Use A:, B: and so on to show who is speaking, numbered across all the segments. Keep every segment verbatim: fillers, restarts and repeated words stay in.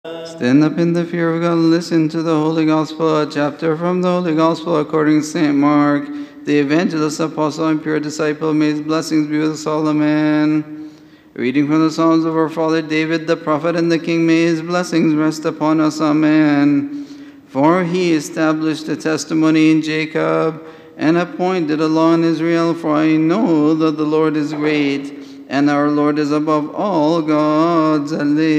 A: Stand up in the fear of God and listen to the Holy Gospel, a chapter from the Holy Gospel according to Saint Mark, the evangelist, apostle, and pure disciple. May his blessings be with us all. Amen. Reading from the Psalms of our father David, the prophet and the king, may his blessings rest upon us. Amen. For he established a testimony in Jacob and appointed a law in Israel. For I know that the Lord is great, and our Lord is above all gods.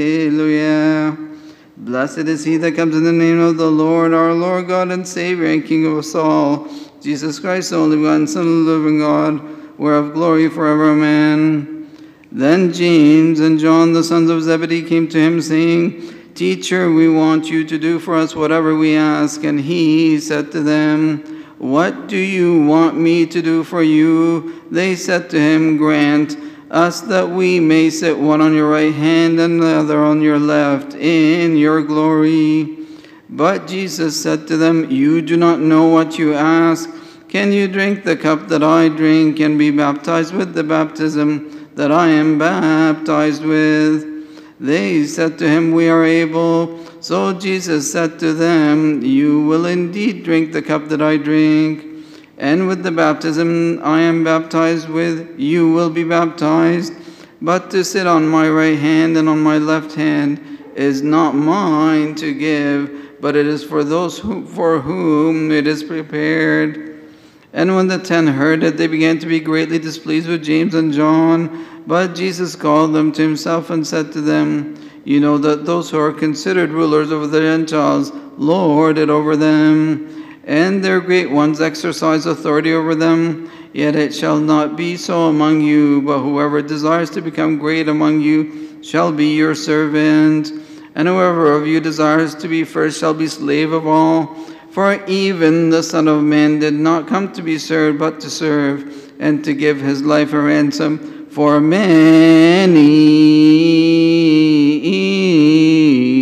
A: Alleluia. Blessed is he that comes in the name of the Lord, our Lord God and Savior and King of us all, Jesus Christ, the only begotten Son of the living God, whereof glory forever. Amen. Then James and John, the sons of Zebedee, came to him, saying, Teacher, we want you to do for us whatever we ask. And he said to them, What do you want me to do for you? They said to him, Grant us that we may sit one on your right hand and the other on your left in your glory. But Jesus said to them, You do not know what you ask. Can you drink the cup that I drink and be baptized with the baptism that I am baptized with? They said to him, We are able. So Jesus said to them, You will indeed drink the cup that I drink, and with the baptism I am baptized with, you will be baptized. But to sit on my right hand and on my left hand is not mine to give, but it is for those who, for whom it is prepared. And when the ten heard it, they began to be greatly displeased with James and John. But Jesus called them to himself and said to them, You know that those who are considered rulers over the Gentiles lord it over them, and their great ones exercise authority over them. Yet it shall not be so among you, but whoever desires to become great among you shall be your servant. And whoever of you desires to be first shall be slave of all. For even the Son of Man did not come to be served, but to serve, and to give his life a ransom for many.